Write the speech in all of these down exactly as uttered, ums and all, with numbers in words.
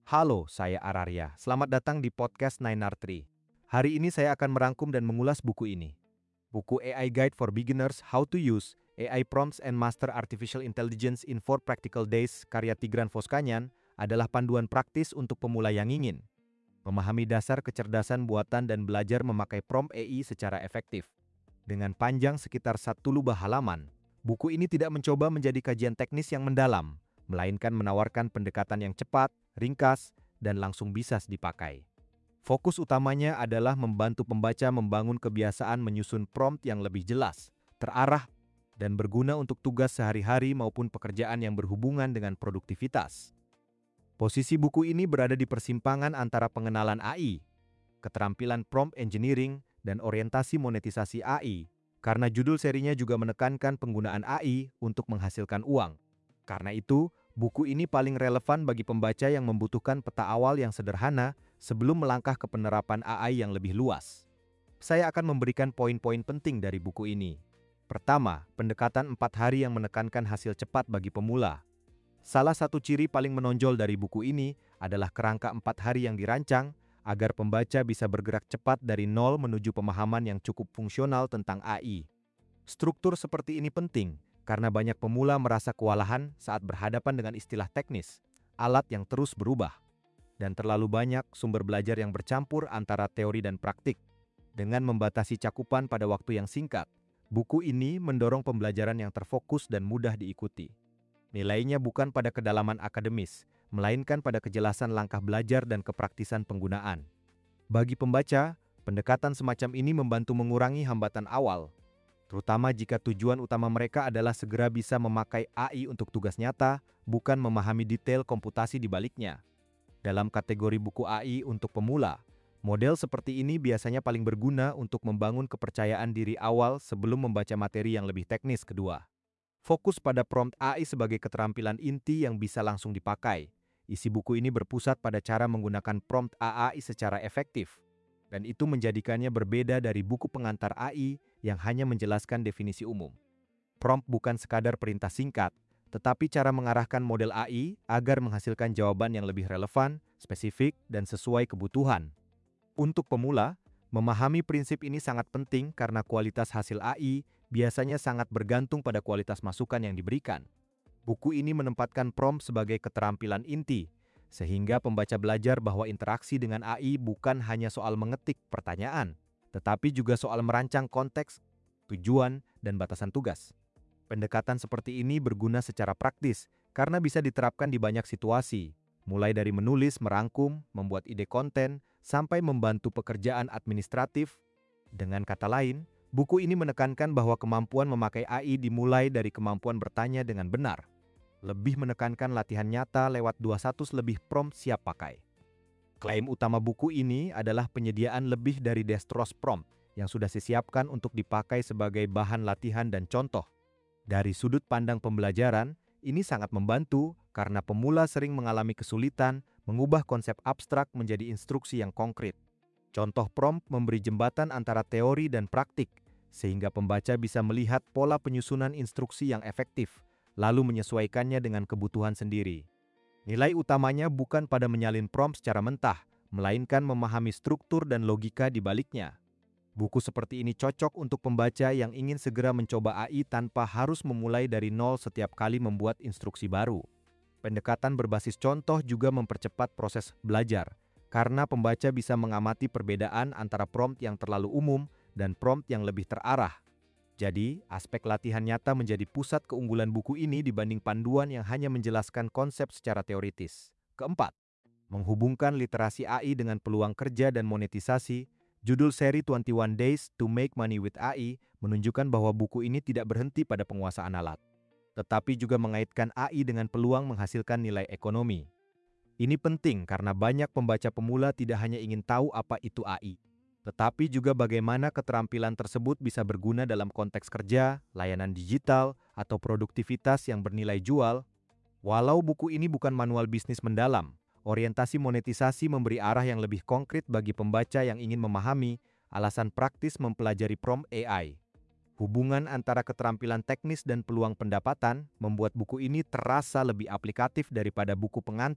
Halo, saya Araria. Selamat datang di podcast Nine R Tree. Hari ini saya akan merangkum dan mengulas buku ini. Buku A I Guide for Beginners How to Use A I Prompts and Master Artificial Intelligence in Four Practical Days karya Tigran Voskanyan adalah panduan praktis untuk pemula yang ingin memahami dasar kecerdasan buatan dan belajar memakai prompt A I secara efektif. Dengan panjang sekitar satu lubah halaman, buku ini tidak mencoba menjadi kajian teknis yang mendalam, melainkan menawarkan pendekatan yang cepat, ringkas, dan langsung bisa dipakai. Fokus utamanya adalah membantu pembaca membangun kebiasaan menyusun prompt yang lebih jelas, terarah, dan berguna untuk tugas sehari-hari maupun pekerjaan yang berhubungan dengan produktivitas. Posisi buku ini berada di persimpangan antara pengenalan A I, keterampilan prompt engineering, dan orientasi monetisasi A I, karena judul serinya juga menekankan penggunaan A I untuk menghasilkan uang. Karena itu, buku ini paling relevan bagi pembaca yang membutuhkan peta awal yang sederhana sebelum melangkah ke penerapan A I yang lebih luas. Saya akan memberikan poin-poin penting dari buku ini. Pertama, pendekatan empat hari yang menekankan hasil cepat bagi pemula. Salah satu ciri paling menonjol dari buku ini adalah kerangka empat hari yang dirancang agar pembaca bisa bergerak cepat dari nol menuju pemahaman yang cukup fungsional tentang A I. Struktur seperti ini penting karena banyak pemula merasa kewalahan saat berhadapan dengan istilah teknis, alat yang terus berubah, dan terlalu banyak sumber belajar yang bercampur antara teori dan praktik. Dengan membatasi cakupan pada waktu yang singkat, buku ini mendorong pembelajaran yang terfokus dan mudah diikuti. Nilainya bukan pada kedalaman akademis, melainkan pada kejelasan langkah belajar dan kepraktisan penggunaan. Bagi pembaca, pendekatan semacam ini membantu mengurangi hambatan awal, terutama jika tujuan utama mereka adalah segera bisa memakai A I untuk tugas nyata, bukan memahami detail komputasi di baliknya. Dalam kategori buku A I untuk pemula, model seperti ini biasanya paling berguna untuk membangun kepercayaan diri awal sebelum membaca materi yang lebih teknis kedua. Fokus pada prompt A I sebagai keterampilan inti yang bisa langsung dipakai. Isi buku ini berpusat pada cara menggunakan prompt A I secara efektif, dan itu menjadikannya berbeda dari buku pengantar A I yang hanya menjelaskan definisi umum. Prompt bukan sekadar perintah singkat, tetapi cara mengarahkan model A I agar menghasilkan jawaban yang lebih relevan, spesifik, dan sesuai kebutuhan. Untuk pemula, memahami prinsip ini sangat penting karena kualitas hasil A I biasanya sangat bergantung pada kualitas masukan yang diberikan. Buku ini menempatkan prompt sebagai keterampilan inti, sehingga pembaca belajar bahwa interaksi dengan A I bukan hanya soal mengetik pertanyaan, tetapi juga soal merancang konteks, tujuan, dan batasan tugas. Pendekatan seperti ini berguna secara praktis karena bisa diterapkan di banyak situasi, mulai dari menulis, merangkum, membuat ide konten, sampai membantu pekerjaan administratif. Dengan kata lain, buku ini menekankan bahwa kemampuan memakai A I dimulai dari kemampuan bertanya dengan benar. Lebih menekankan latihan nyata lewat dua ratus lebih prompt siap pakai. Klaim utama buku ini adalah penyediaan lebih dari dextrose prompt yang sudah disiapkan untuk dipakai sebagai bahan latihan dan contoh. Dari sudut pandang pembelajaran, ini sangat membantu karena pemula sering mengalami kesulitan mengubah konsep abstrak menjadi instruksi yang konkret. Contoh prompt memberi jembatan antara teori dan praktik, sehingga pembaca bisa melihat pola penyusunan instruksi yang efektif, lalu menyesuaikannya dengan kebutuhan sendiri. Nilai utamanya bukan pada menyalin prompt secara mentah, melainkan memahami struktur dan logika di baliknya. Buku seperti ini cocok untuk pembaca yang ingin segera mencoba A I tanpa harus memulai dari nol setiap kali membuat instruksi baru. Pendekatan berbasis contoh juga mempercepat proses belajar, karena pembaca bisa mengamati perbedaan antara prompt yang terlalu umum dan prompt yang lebih terarah. Jadi, aspek latihan nyata menjadi pusat keunggulan buku ini dibanding panduan yang hanya menjelaskan konsep secara teoritis. Keempat, menghubungkan literasi A I dengan peluang kerja dan monetisasi. Judul seri dua puluh satu Days to Make Money with A I menunjukkan bahwa buku ini tidak berhenti pada penguasaan alat, tetapi juga mengaitkan A I dengan peluang menghasilkan nilai ekonomi. Ini penting karena banyak pembaca pemula tidak hanya ingin tahu apa itu A I, tetapi juga bagaimana keterampilan tersebut bisa berguna dalam konteks kerja, layanan digital, atau produktivitas yang bernilai jual. Walau buku ini bukan manual bisnis mendalam, orientasi monetisasi memberi arah yang lebih konkret bagi pembaca yang ingin memahami alasan praktis mempelajari prompt A I. Hubungan antara keterampilan teknis dan peluang pendapatan membuat buku ini terasa lebih aplikatif daripada buku pengantar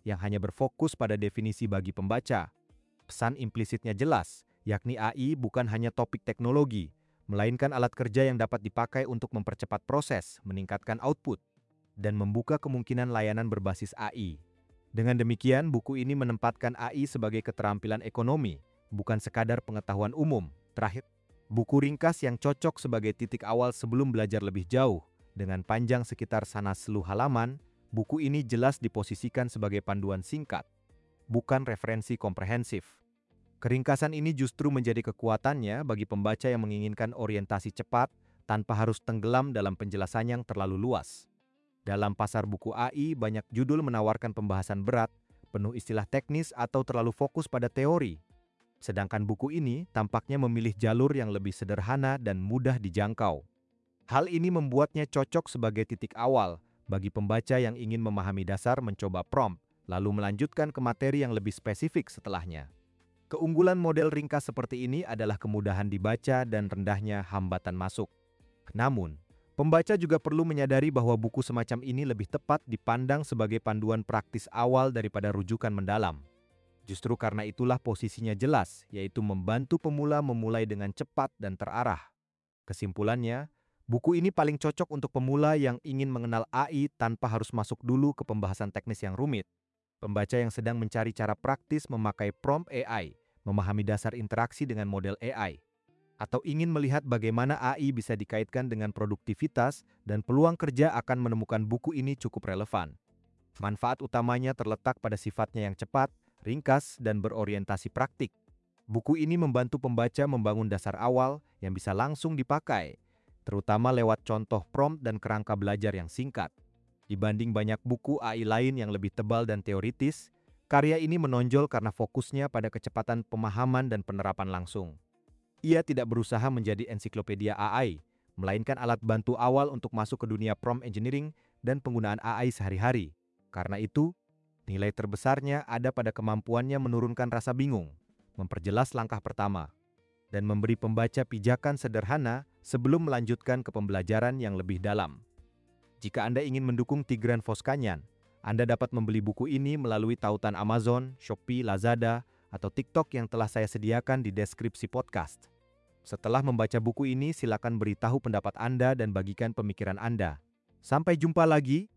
yang hanya berfokus pada definisi bagi pembaca. Pesan implisitnya jelas, yakni A I bukan hanya topik teknologi, melainkan alat kerja yang dapat dipakai untuk mempercepat proses, meningkatkan output, dan membuka kemungkinan layanan berbasis A I. Dengan demikian, buku ini menempatkan A I sebagai keterampilan ekonomi, bukan sekadar pengetahuan umum. Terakhir, buku ringkas yang cocok sebagai titik awal sebelum belajar lebih jauh. Dengan panjang sekitar sana sepuluh halaman, buku ini jelas diposisikan sebagai panduan singkat, bukan referensi komprehensif. Keringkasan ini justru menjadi kekuatannya bagi pembaca yang menginginkan orientasi cepat tanpa harus tenggelam dalam penjelasan yang terlalu luas. Dalam pasar buku A I, banyak judul menawarkan pembahasan berat, penuh istilah teknis atau terlalu fokus pada teori. Sedangkan buku ini tampaknya memilih jalur yang lebih sederhana dan mudah dijangkau. Hal ini membuatnya cocok sebagai titik awal bagi pembaca yang ingin memahami dasar mencoba prompt, lalu melanjutkan ke materi yang lebih spesifik setelahnya. Keunggulan model ringkas seperti ini adalah kemudahan dibaca dan rendahnya hambatan masuk. Namun, pembaca juga perlu menyadari bahwa buku semacam ini lebih tepat dipandang sebagai panduan praktis awal daripada rujukan mendalam. Justru karena itulah posisinya jelas, yaitu membantu pemula memulai dengan cepat dan terarah. Kesimpulannya, buku ini paling cocok untuk pemula yang ingin mengenal A I tanpa harus masuk dulu ke pembahasan teknis yang rumit. Pembaca yang sedang mencari cara praktis memakai prompt A I, memahami dasar interaksi dengan model A I, atau ingin melihat bagaimana A I bisa dikaitkan dengan produktivitas dan peluang kerja akan menemukan buku ini cukup relevan. Manfaat utamanya terletak pada sifatnya yang cepat, ringkas, dan berorientasi praktik. Buku ini membantu pembaca membangun dasar awal yang bisa langsung dipakai, terutama lewat contoh prompt dan kerangka belajar yang singkat. Dibanding banyak buku A I lain yang lebih tebal dan teoritis, karya ini menonjol karena fokusnya pada kecepatan pemahaman dan penerapan langsung. Ia tidak berusaha menjadi ensiklopedia A I, melainkan alat bantu awal untuk masuk ke dunia prompt engineering dan penggunaan A I sehari-hari. Karena itu, nilai terbesarnya ada pada kemampuannya menurunkan rasa bingung, memperjelas langkah pertama, dan memberi pembaca pijakan sederhana sebelum melanjutkan ke pembelajaran yang lebih dalam. Jika Anda ingin mendukung Tigran Voskanyan, Anda dapat membeli buku ini melalui tautan Amazon, Shopee, Lazada, atau TikTok yang telah saya sediakan di deskripsi podcast. Setelah membaca buku ini, silakan beritahu pendapat Anda dan bagikan pemikiran Anda. Sampai jumpa lagi